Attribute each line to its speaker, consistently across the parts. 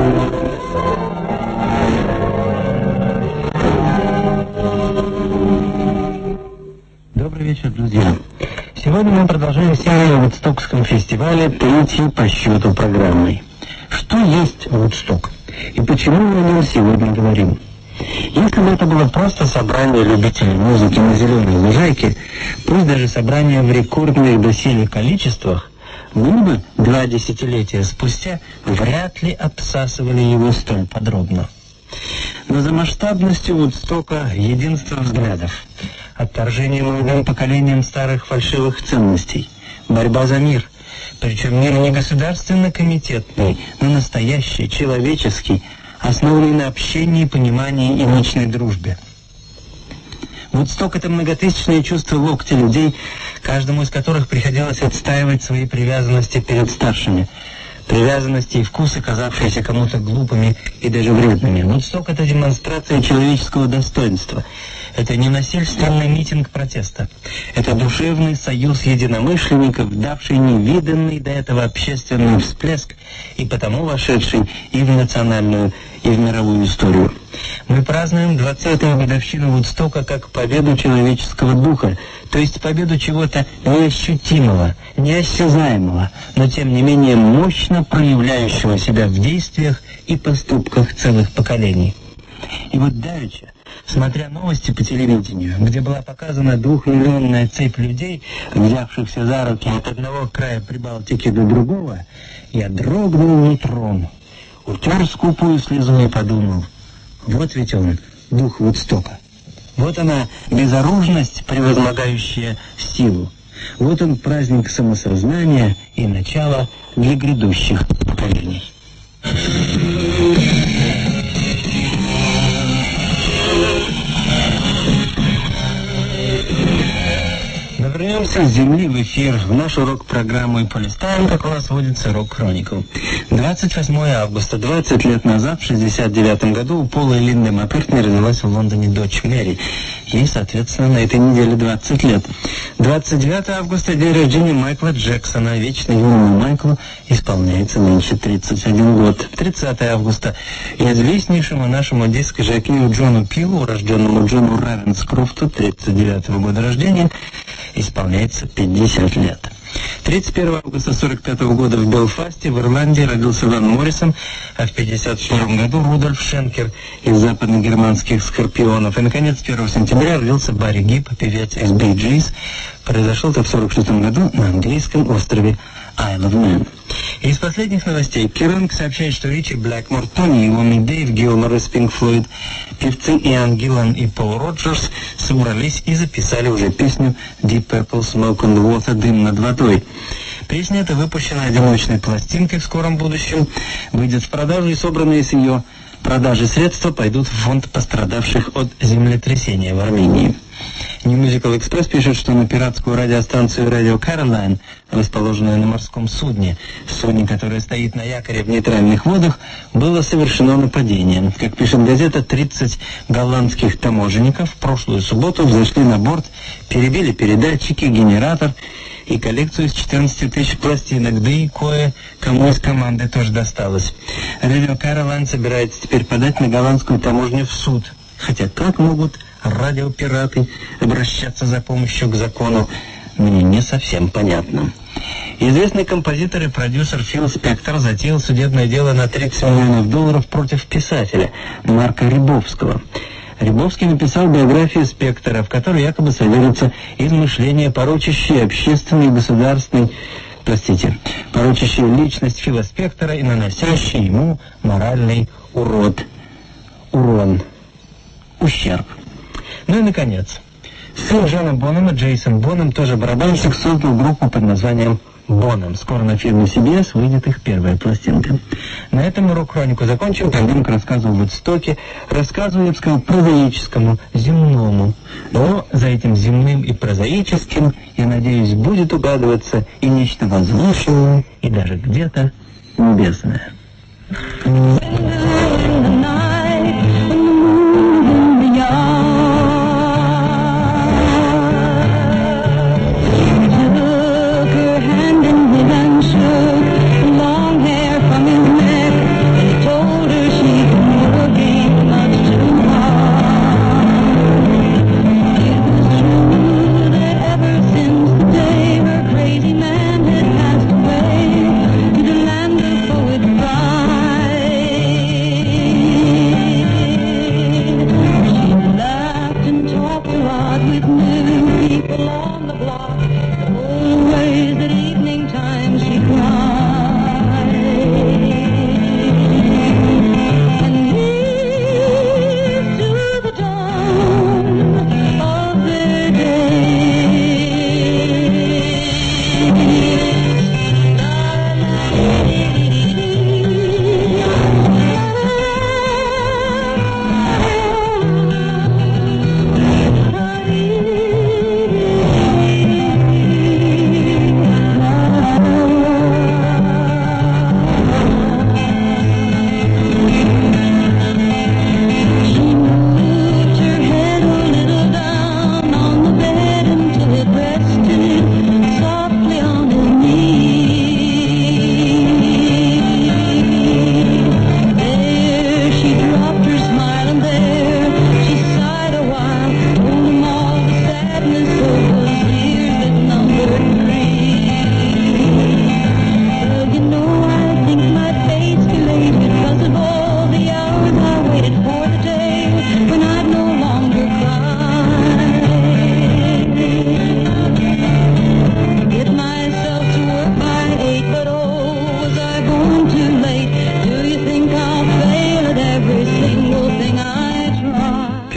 Speaker 1: Добрый вечер, друзья. Сегодня мы продолжаем серию о Вудстокском фестивале, третьей по счету программой. Что есть Вудсток? И почему мы о нем сегодня говорим? Если бы это было просто собрание любителей музыки на зеленой лужайке, пусть даже собрание в рекордных доселе количествах, мы бы 2 десятилетия спустя вряд ли обсасывали его столь подробно. Но за масштабностью Вудстока единство взглядов, отторжение молодым поколением старых фальшивых ценностей, борьба за мир, причем мир не государственно-комитетный, но настоящий, человеческий, основанный на общении, понимании и личной дружбе. Вудсток — это многотысячное чувство локтя людей, каждому из которых приходилось отстаивать свои привязанности перед старшими. Привязанности и вкусы, казавшиеся кому-то глупыми и даже вредными. Вудсток — это демонстрация человеческого достоинства. Это не насильственный митинг протеста. Это душевный союз единомышленников, давший невиданный до этого общественный всплеск и потому вошедший и в национальную, и в мировую историю. Мы празднуем 20-ю годовщину Вудстока как победу человеческого духа, то есть победу чего-то неощутимого, неосязаемого, но тем не менее мощно проявляющего себя в действиях и поступках целых поколений. И вот давеча, смотря новости по телевидению, где была показана 2-миллионная цепь людей, взявшихся за руки от одного края Прибалтики до другого, я дрогнул нутром, утер скупую слезу и подумал: вот ведь он, дух Вудстока. Вот она, безоружность, превозмогающая силу. Вот он, праздник самосознания и начало для грядущих поколений. Вернемся с земли в эфир, в нашу рок-программу и полистаем, как у нас водится, рок-хронику. 28 августа, 20 лет назад, в 1969 году, у Пола и Линды Маккартни родилась в Лондоне дочь Мэри. Ей, соответственно, на этой неделе 20 лет. 29 августа, день рождения Майкла Джексона. Вечно юному Майклу исполняется нынче 31 год. 30 августа, известнейшему нашему диск-жокею Джону Пилу, урожденному Джону Равенскрофту, 39 года рождения, исполняется 50 лет. 31 августа 45 года в Белфасте, в Ирландии, родился Ван Моррисон, а в 52 году Рудольф Шенкер из западногерманских Скорпионов. И, наконец, 1 сентября родился Барри Гиб, певец из Bee Gees. Произошел это в 46 году на английском острове Isle of Man. Из последних новостей Керринг сообщает, что Ричи Блэкмор, Тони Иомми, Дэйв Гилмор из Pink Floyd, певцы Иан Гиллан и Пол Роджерс собрались и записали уже песню Deep Purple Smoke on the Water, дым над водой. Песня эта выпущена одиночной пластинкой в скором будущем, выйдет в продажу, и собранные с ее продажи средства пойдут в фонд пострадавших от землетрясения в Армении. New Musical Express пишет, что на пиратскую радиостанцию Radio Caroline, расположенную на морском судне, которое стоит на якоре в нейтральных водах, было совершено нападение. Как пишет газета, 30 голландских таможенников в прошлую субботу взошли на борт, перебили передатчики, генератор и коллекцию из 14 тысяч пластинок, да и кое-кому из команды тоже досталось. Radio Caroline собирается теперь подать на голландскую таможню в суд. Хотя как могут радиопираты обращаться за помощью к закону, мне не совсем понятно. Известный композитор и продюсер Фил Спектор затеял судебное дело на $30 миллионов против писателя Марка Рябовского. Рябовский написал биографию Спектора, в которой якобы содержится измышления, порочащие общественный и государственный, порочащие личность Фила Спектора и наносящие ему моральный ущерб. Ну и, наконец, сын Джона Бонема, Джейсон Бонем, тоже барабанщик, создал группу под названием Бонем. Скоро на фирме CBS выйдет их первая пластинка. На этом мы рок-хронику закончим, пойдем к рассказу о Вудстоке, рассказу, я бы сказал, прозаическому, земному. Но за этим земным и прозаическим, я надеюсь, будет угадываться и нечто возвышенное, и даже где-то небесное.
Speaker 2: Long hair from his neck, and he told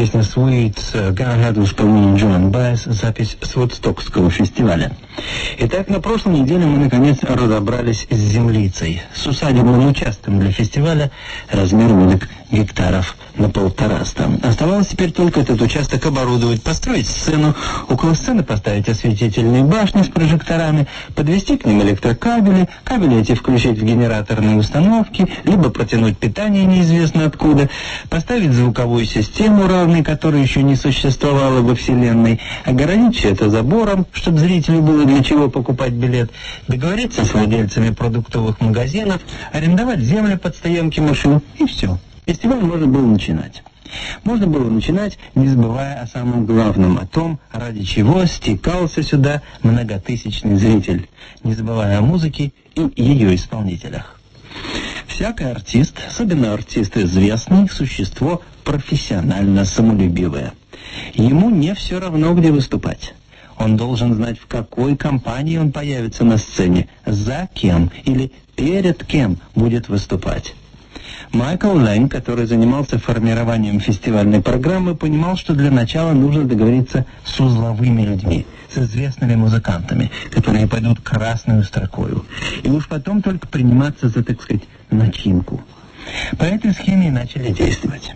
Speaker 1: песня «Sweet», «Go Ahead» в исполнении Джон Байес, запись с Вудстокского фестиваля. Итак, на прошлой неделе мы наконец разобрались с землицей, с усадебным участком для фестиваля, размером эдак гектаров на 150. Оставалось теперь только этот участок оборудовать, построить сцену, около сцены поставить осветительные башни с прожекторами, подвести к ним электрокабели, кабели эти включить в генераторные установки, либо протянуть питание неизвестно откуда, поставить звуковую систему, равной которой еще не существовало во Вселенной, огородить все это забором, чтобы зрителю было для чего покупать билет, договориться с владельцами продуктовых магазинов, арендовать землю под стоянки машин, и все. Фестиваль можно было начинать. Можно было начинать, не забывая о самом главном, о том, ради чего стекался сюда многотысячный зритель, не забывая о музыке и ее исполнителях. Всякий артист, особенно артист известный, существо профессионально самолюбивое. Ему не все равно, где выступать. Он должен знать, в какой компании он появится на сцене, за кем или перед кем будет выступать. Майкл Лэнг, который занимался формированием фестивальной программы, понимал, что для начала нужно договориться с узловыми людьми, с известными музыкантами, которые пойдут красную строкою, и уж потом только приниматься за, так сказать, начинку. По этой схеме и начали действовать.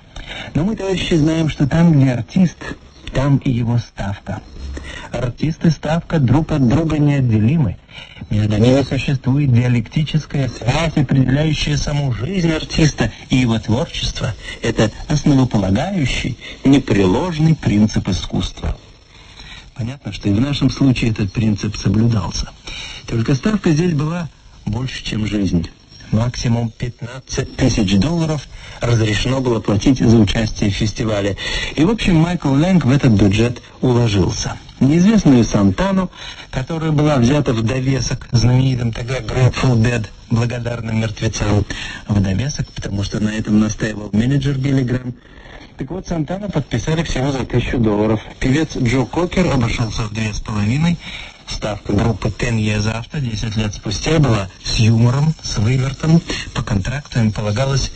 Speaker 1: Но мы, товарищи, знаем, что там, где артист, там и его ставка. Артист и ставка друг от друга неотделимы. Между ними существует диалектическая связь, определяющая саму жизнь артиста и его творчество. Это основополагающий, непреложный принцип искусства. Понятно, что и в нашем случае этот принцип соблюдался. Только ставка здесь была больше, чем жизнь. Максимум $15 тысяч разрешено было платить за участие в фестивале. И, в общем, Майкл Лэнг в этот бюджет уложился. Неизвестную Сантану, которая была взята в довесок знаменитым тогда Grateful Dead, благодарным мертвецам, в довесок, потому что на этом настаивал менеджер Билли Грэм. Так вот, Сантану подписали всего за $1000. Певец Джо Кокер обошелся в 2500. Ставка группы Ten Years After, 10 лет спустя, была с юмором, с вывертом. По контракту им полагалось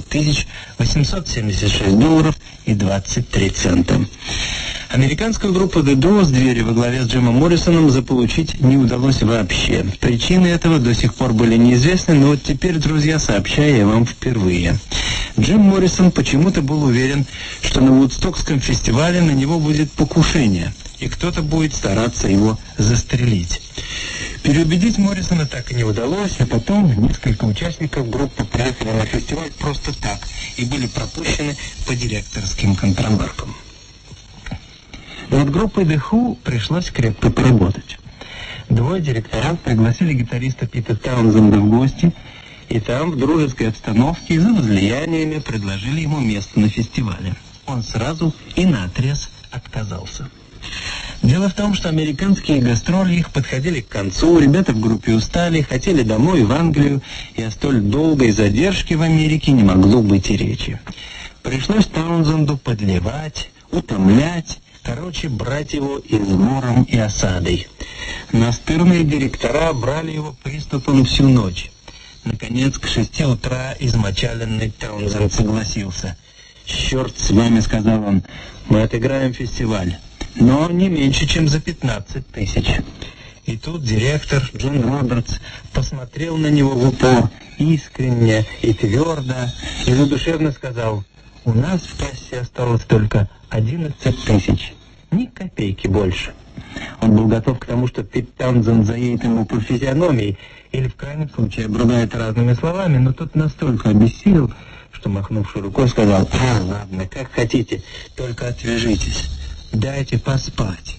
Speaker 1: $9876.23. Американскую группу The Doors, двери во главе с Джимом Моррисоном, заполучить не удалось вообще. Причины этого до сих пор были неизвестны, но вот теперь, друзья, сообщаю я вам впервые. Джим Моррисон почему-то был уверен, что на Вудстокском фестивале на него будет покушение, и кто-то будет стараться его застрелить. Переубедить Моррисона так и не удалось, а потом несколько участников группы приехали на фестиваль просто так и были пропущены по директорским контрабаркам. Над группой The Who пришлось крепко поработать. Двое директоров пригласили гитариста Пита Таунзенда в гости, и там, в дружеской обстановке, за возлияниями предложили ему место на фестивале. Он сразу и наотрез отказался. Дело в том, что американские гастроли их подходили к концу, ребята в группе устали, хотели домой, в Англию, и о столь долгой задержке в Америке не могло быть и речи. Пришлось Таунзенду подливать, утомлять, брать его измором и осадой. Настырные директора брали его приступом всю ночь. Наконец, к 6 утра измочаленный Таунзенд согласился. «Черт с вами», — сказал он, — «мы отыграем фестиваль, но не меньше, чем за 15 тысяч». И тут директор Джон Робертс посмотрел на него в упор, искренне и твердо, и задушевно сказал: «У нас в кассе осталось только 11 тысяч, ни копейки больше». Он был готов к тому, что Пит Таунзенд заедет ему по физиономии или в крайнем случае обругает разными словами, но тот настолько обессилел, что, махнувши рукой, сказал: ладно, как хотите, только отвяжитесь, дайте поспать».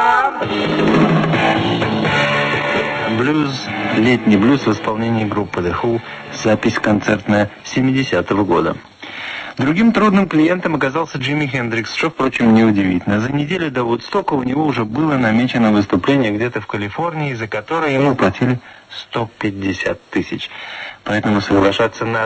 Speaker 1: Блюз, летний блюз в исполнении группы The Who, запись концертная 70-го года. Другим трудным клиентом оказался Джимми Хендрикс, что, впрочем, неудивительно. За неделю до Вудстока у него уже было намечено выступление где-то в Калифорнии, за которое ему платили 150 тысяч. Поэтому соглашаться на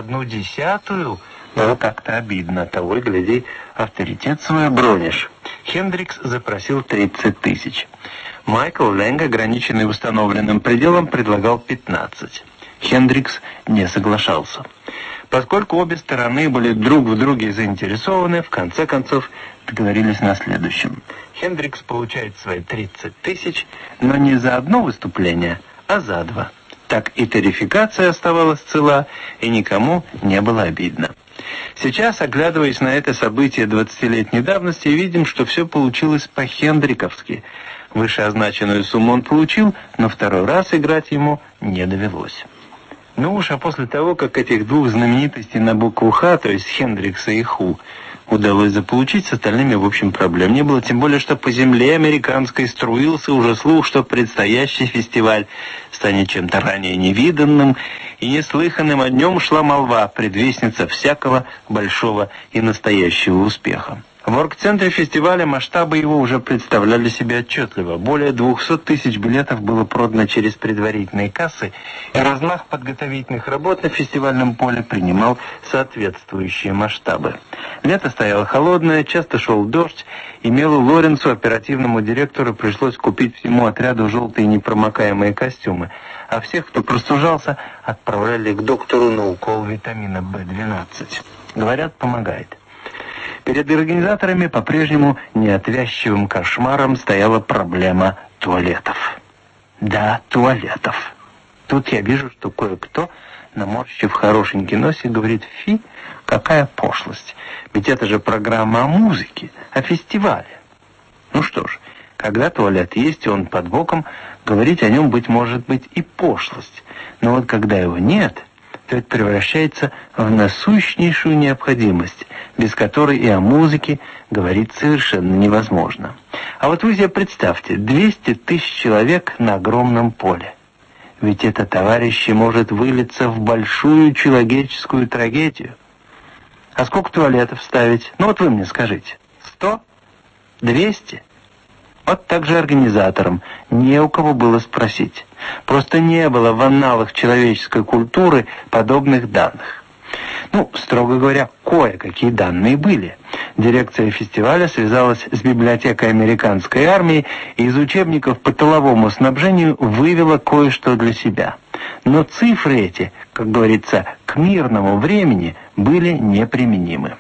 Speaker 1: 1/10 было как-то обидно. Того и гляди, авторитет свой обронишь. Хендрикс запросил 30 тысяч. Майкл Лэнг, ограниченный установленным пределом, предлагал 15. Хендрикс не соглашался. Поскольку обе стороны были друг в друге заинтересованы, в конце концов договорились на следующем. Хендрикс получает свои 30 тысяч, но не за одно выступление, а за 2. Так и тарификация оставалась цела, и никому не было обидно. Сейчас, оглядываясь на это событие 20-летней давности, видим, что все получилось по-хендриковски. Вышеозначенную сумму он получил, но второй раз играть ему не довелось. Ну уж, а после того, как этих двух знаменитостей на букву «Х», то есть Хендрикса и Ху, удалось заполучить, с остальными, в общем, проблем не было, тем более, что по земле американской струился уже слух, что предстоящий фестиваль станет чем-то ранее невиданным и неслыханным, о нем шла молва, предвестница всякого большого и настоящего успеха. В оргцентре фестиваля масштабы его уже представляли себе отчетливо. Более 200 тысяч билетов было продано через предварительные кассы, и размах подготовительных работ на фестивальном поле принимал соответствующие масштабы. Лето стояло холодное, часто шел дождь, и Мелу Лоренсу, оперативному директору, пришлось купить всему отряду желтые непромокаемые костюмы, а всех, кто простужался, отправляли к доктору на укол витамина В12. Говорят, помогает. Перед организаторами по-прежнему неотвязчивым кошмаром стояла проблема туалетов. Да, туалетов. Тут я вижу, что кое-кто, наморщив хорошенький носик, говорит: «Фи, какая пошлость! Ведь это же программа о музыке, о фестивале». Ну что ж, когда туалет есть и он под боком, говорить о нем, может быть, и пошлость. Но вот когда его нет, то это превращается в насущнейшую необходимость, без которой и о музыке говорить совершенно невозможно. А вот вы себе представьте, 200 тысяч человек на огромном поле. Ведь это, товарищи, может вылиться в большую человеческую трагедию. А сколько туалетов ставить? Ну вот вы мне скажите. 100? 200? Вот так же организаторам не у кого было спросить. Просто не было в анналах человеческой культуры подобных данных. Ну, строго говоря, кое-какие данные были. Дирекция фестиваля связалась с библиотекой американской армии и из учебников по тыловому снабжению вывела кое-что для себя. Но цифры эти, как говорится, к мирному времени были неприменимы.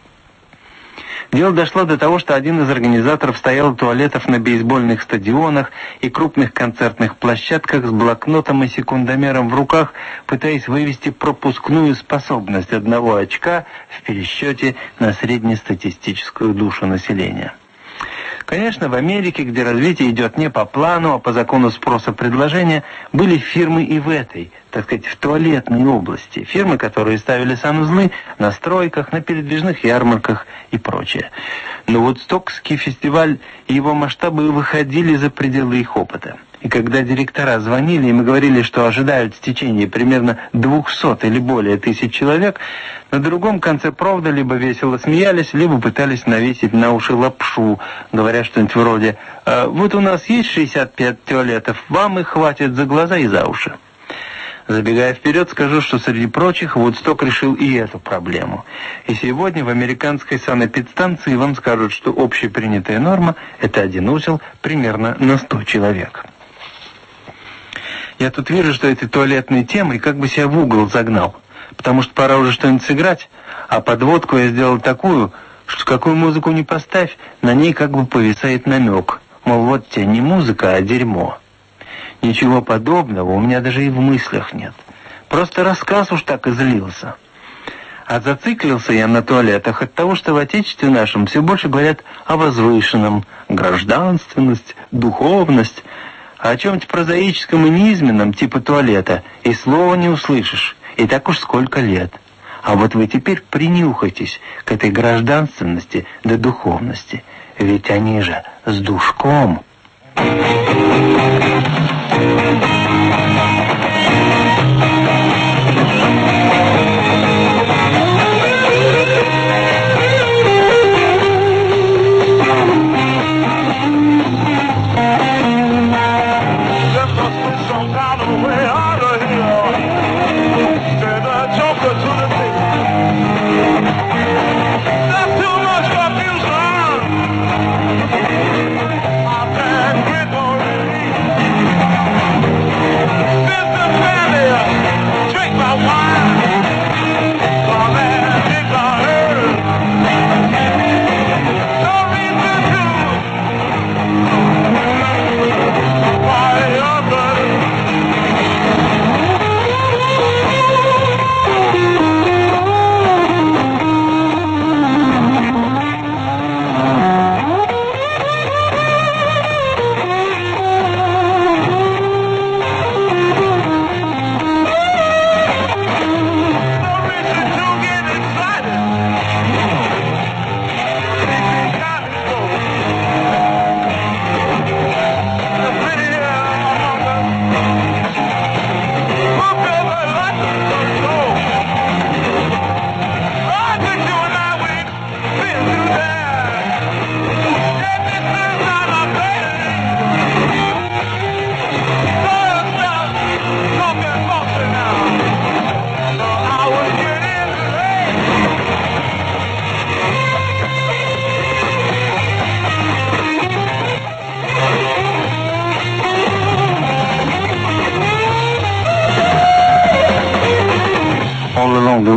Speaker 1: Дело дошло до того, что один из организаторов стоял у туалетов на бейсбольных стадионах и крупных концертных площадках с блокнотом и секундомером в руках, пытаясь вывести пропускную способность 1 очка в пересчете на среднестатистическую душу населения. Конечно, в Америке, где развитие идет не по плану, а по закону спроса-предложения, были фирмы и в этой, так сказать, в туалетной области. Фирмы, которые ставили санузлы на стройках, на передвижных ярмарках и прочее. Но Вудстокский фестиваль и его масштабы выходили за пределы их опыта. И когда директора звонили, им говорили, что ожидают стечения примерно 200 или более тысяч человек, на другом конце провода либо весело смеялись, либо пытались навесить на уши лапшу, говоря что-нибудь вроде: «Вот у нас есть 65 туалетов, вам их хватит за глаза и за уши». Забегая вперед, скажу, что среди прочих Вудсток решил и эту проблему. И сегодня в американской санэпидстанции вам скажут, что общепринятая норма – это один узел примерно на 100 человек. Я тут вижу, что этой туалетной темой как бы себя в угол загнал, потому что пора уже что-нибудь сыграть, а подводку я сделал такую, что какую музыку не поставь, на ней как бы повисает намек, мол, вот тебе не музыка, а дерьмо. Ничего подобного у меня даже и в мыслях нет. Просто рассказ уж так излился. А зациклился я на туалетах от того, что в Отечестве нашем все больше говорят о возвышенном, гражданственность, духовность, а о чем-то прозаическом и низменном, типа туалета, и слова не услышишь, и так уж сколько лет. А вот вы теперь принюхайтесь к этой гражданственности да духовности, ведь они же с душком.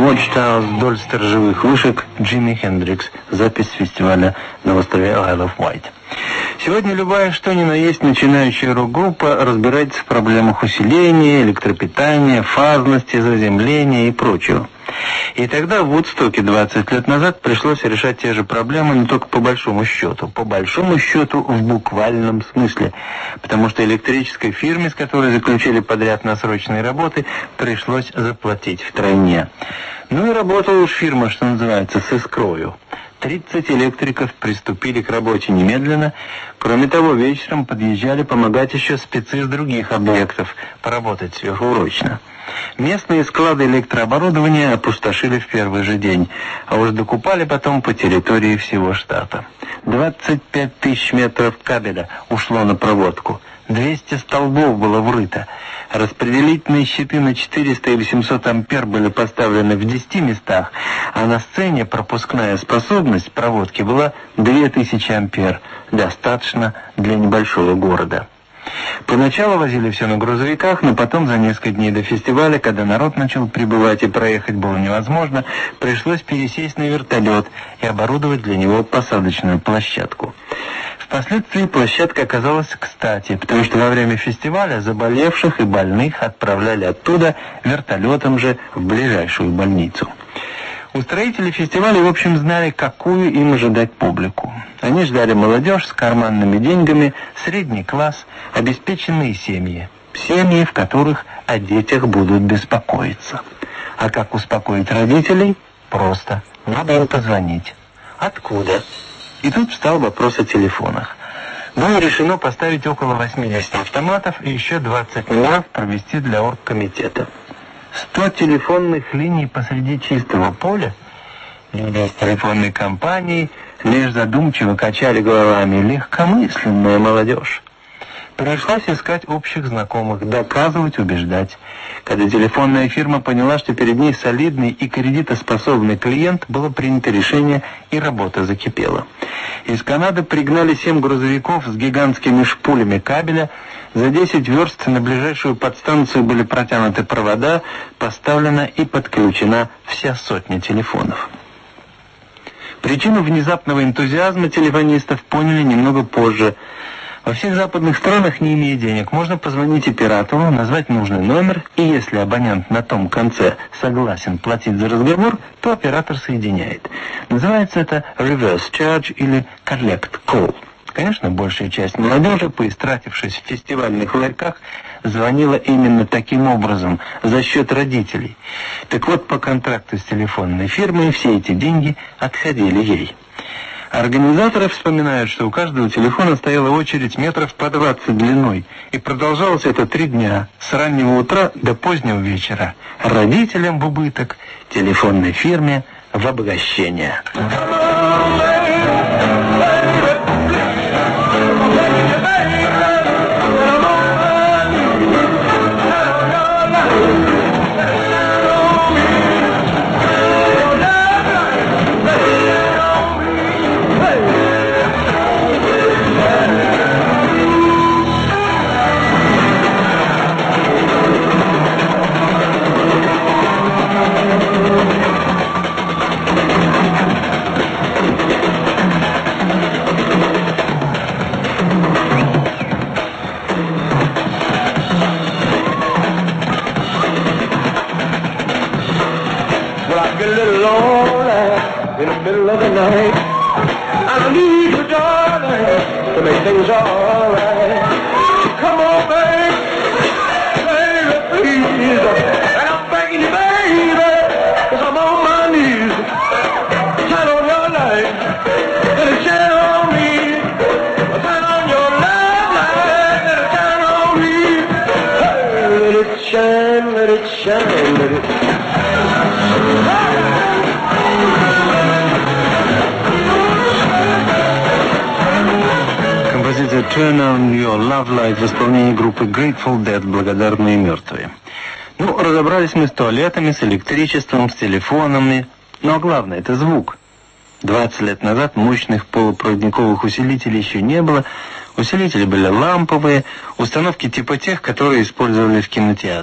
Speaker 1: Watchtowers, вдоль сторожевых вышек, Джимми Хендрикс, запись фестиваля на острове Isle of Wight. Сегодня любая что ни на есть начинающая рок-группа разбирается в проблемах усиления, электропитания, фазности, заземления и прочего. И тогда в Вудстоке 20 лет назад пришлось решать те же проблемы, но только по большому счету. По большому счету в буквальном смысле. Потому что электрической фирме, с которой заключили подряд на срочные работы, пришлось заплатить втройне. Ну и работала уж фирма, что называется, с искрою. 30 электриков приступили к работе немедленно. Кроме того, вечером подъезжали помогать еще спецы с других объектов, поработать сверхурочно. Местные склады электрооборудования опустошили в первый же день, а уж докупали потом по территории всего штата. 25 тысяч метров кабеля ушло на проводку. 200 столбов было врыто. Распределительные щиты на 400 и 800 ампер были поставлены в 10 местах, а на сцене пропускная способность проводки была 2000 ампер, достаточно для небольшого города. Поначалу возили все на грузовиках, но потом за несколько дней до фестиваля, когда народ начал прибывать и проехать было невозможно, пришлось пересесть на вертолет и оборудовать для него посадочную площадку. Впоследствии площадка оказалась кстати, потому что во время фестиваля заболевших и больных отправляли оттуда вертолетом же в ближайшую больницу. Устроители фестиваля, в общем, знали, какую им ожидать публику. Они ждали молодежь с карманными деньгами, средний класс, обеспеченные семьи. Семьи, в которых о детях будут беспокоиться. А как успокоить родителей? Просто. Надо им позвонить. Откуда? И тут встал вопрос о телефонах. Было решено поставить около 80 автоматов и еще 20 номеров провести для оргкомитета. 100 телефонных линий посреди чистого поля? Люди из телефонной компании лишь задумчиво качали головами. Легкомысленная молодежь. Пришлось искать общих знакомых, доказывать, убеждать. Когда телефонная фирма поняла, что перед ней солидный и кредитоспособный клиент, было принято решение, и работа закипела. Из Канады пригнали 7 грузовиков с гигантскими шпулями кабеля. За 10 верст на ближайшую подстанцию были протянуты провода, поставлена и подключена вся сотня телефонов. Причину внезапного энтузиазма телефонистов поняли немного позже. Во всех западных странах, не имея денег, можно позвонить оператору, назвать нужный номер, и если абонент на том конце согласен платить за разговор, то оператор соединяет. Называется это reverse charge или collect call. Конечно, большая часть молодежи, поистратившись в фестивальных ларьках, звонила именно таким образом, за счет родителей. Так вот, по контракту с телефонной фирмой все эти деньги отходили ей. Организаторы вспоминают, что у каждого телефона стояла очередь метров по 20 длиной, и продолжалось это 3 дня, с раннего утра до позднего вечера. Родителям в убыток, телефонной фирме в обогащение. Композиция «Turn on Your Love Light» в исполнении группы Grateful Dead «Благодарные мертвые». Ну, разобрались мы с туалетами, с электричеством, с телефонами. Но главное — это звук. 20 лет назад мощных полупроводниковых усилителей еще не было. Усилители были ламповые, установки типа тех, которые использовали в кинотеатрах.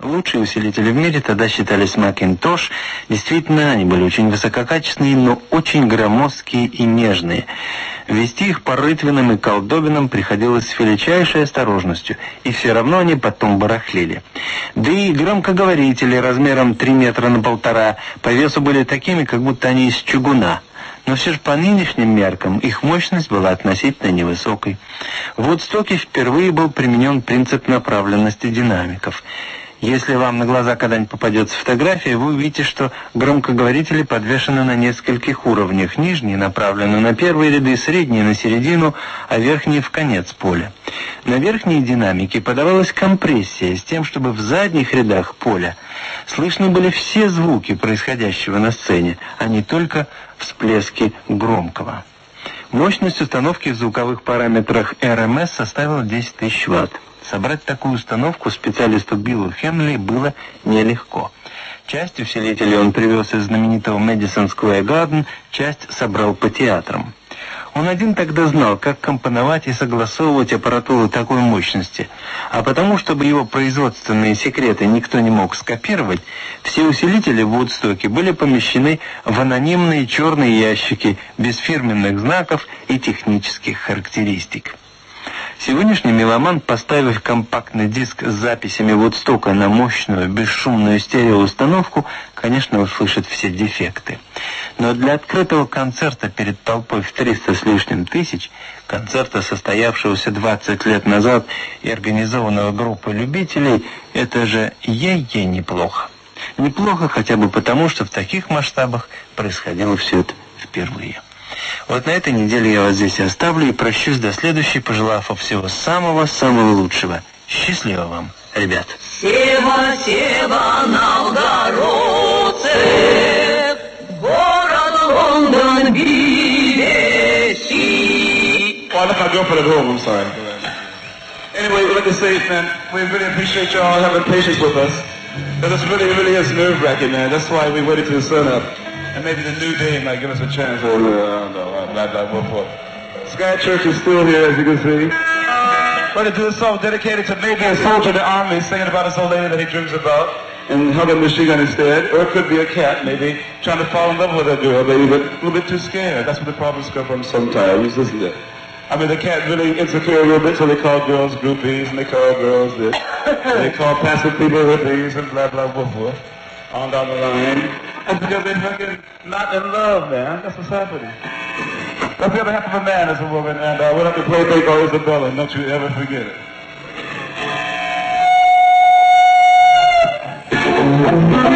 Speaker 1: Лучшие усилители в мире тогда считались Macintosh. Действительно, они были очень высококачественные, но очень громоздкие и нежные. Вести их по рытвинам и колдобинам приходилось с величайшей осторожностью, и все равно они потом барахлили. Да и громкоговорители размером 3 метра на 1,5 по весу были такими, как будто они из чугуна. Но все же по нынешним меркам их мощность была относительно невысокой. В Вудстоке впервые был применен принцип направленности динамиков. Если вам на глаза когда-нибудь попадется фотография, вы увидите, что громкоговорители подвешены на нескольких уровнях. Нижние направлены на первые ряды, средние на середину, а верхние в конец поля. На верхние динамики подавалась компрессия с тем, чтобы в задних рядах поля слышны были все звуки происходящего на сцене, а не только всплески громкого. Мощность установки в звуковых параметрах RMS составила 10 тысяч Вт. Собрать такую установку специалисту Биллу Хемли было нелегко. Часть усилителей он привез из знаменитого Madison Square Garden, часть собрал по театрам. Он один тогда знал, как компоновать и согласовывать аппаратуру такой мощности, а потому, чтобы его производственные секреты никто не мог скопировать, все усилители в Вудстоке были помещены в анонимные черные ящики без фирменных знаков и технических характеристик. Сегодняшний меломан, поставив компактный диск с записями Вудстока на мощную, бесшумную стереоустановку, конечно, услышит все дефекты. Но для открытого концерта перед толпой в 300 с лишним тысяч, концерта, состоявшегося 20 лет назад и организованного группой любителей, это же ей-ей неплохо. Неплохо хотя бы потому, что в таких масштабах происходило все это впервые. Вот на этой неделе я вас здесь оставлю и прощусь до следующей, пожелав вам всего самого-самого лучшего. Счастливо вам, ребят.
Speaker 2: Сева, Сева, Новгородцы, город Лондон, BBC.
Speaker 3: Oh, I left my girlfriend at home, I'm sorry. Anyway, we'd like to say, man, we really appreciate y'all having patience with us. This really is nerve-wracking, man. That's why we waited till the sun up. And maybe the new day might give us a chance. I don't know, blah, blah, blah, blah. Sky Church is still here, as you can see. We're going to do a song dedicated to maybe a soldier in the army singing about his old lady that he dreams about and hugging a machine gun instead. Or it could be a cat, maybe, trying to fall in love with a girl, maybe, but a little bit too scared. That's what the problems come from sometimes, isn't it? I mean, the cat really insecure a little bit, so they call girls groupies, and they call girls this. They call passive people hippies, and blah, blah, blah, blah. On down the line. And because they're fucking not in love, man. That's what's happening. That's the other half of a man is a woman, and we'll have to play Take All Isabella, and don't you ever forget it.